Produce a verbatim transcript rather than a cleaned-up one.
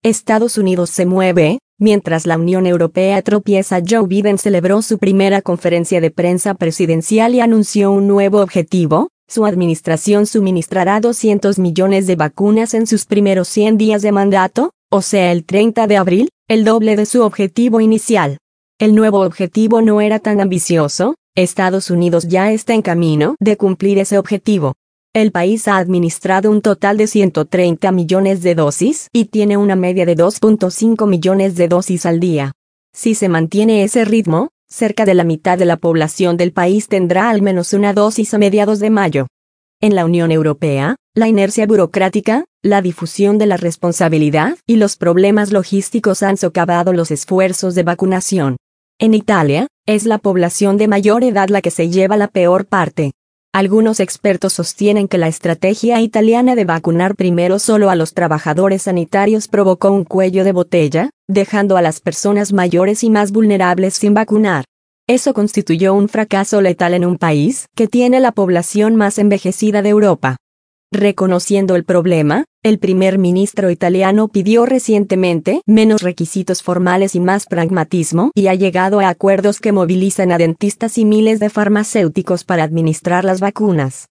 Estados Unidos se mueve, mientras la Unión Europea tropieza. Joe Biden celebró su primera conferencia de prensa presidencial y anunció un nuevo objetivo. Su administración suministrará doscientos millones de vacunas en sus primeros cien días de mandato, o sea el treinta de abril, el doble de su objetivo inicial. El nuevo objetivo no era tan ambicioso. Estados Unidos ya está en camino de cumplir ese objetivo. El país ha administrado un total de ciento treinta millones de dosis y tiene una media de dos punto cinco millones de dosis al día. Si se mantiene ese ritmo, cerca de la mitad de la población del país tendrá al menos una dosis a mediados de mayo. En la Unión Europea, la inercia burocrática, la difusión de la responsabilidad y los problemas logísticos han socavado los esfuerzos de vacunación. En Italia, es la población de mayor edad la que se lleva la peor parte. Algunos expertos sostienen que la estrategia italiana de vacunar primero solo a los trabajadores sanitarios provocó un cuello de botella, dejando a las personas mayores y más vulnerables sin vacunar. Eso constituyó un fracaso letal en un país que tiene la población más envejecida de Europa. Reconociendo el problema, el primer ministro italiano pidió recientemente menos requisitos formales y más pragmatismo y ha llegado a acuerdos que movilizan a dentistas y miles de farmacéuticos para administrar las vacunas.